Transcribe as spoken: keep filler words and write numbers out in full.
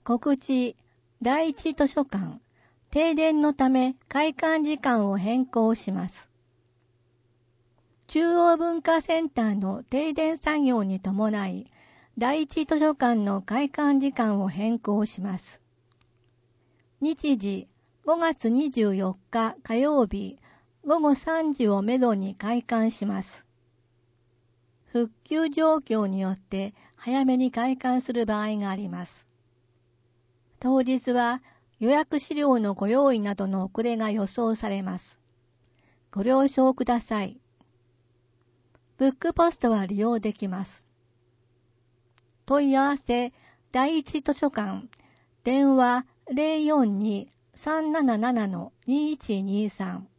告知、第一図書館、停電のため開館時間を変更します。中央文化センターの停電作業に伴い、第一図書館の開館時間を変更します。日時、ごがつにじゅうよっか火曜日、ごごさんじをめどに開館します。復旧状況によって早めに開館する場合があります。当日は予約資料のご用意などの遅れが予想されます。ご了承ください。ブックポストは利用できます。問い合わせ、第一図書館、電話 ゼロよんに さんななな にいちにさん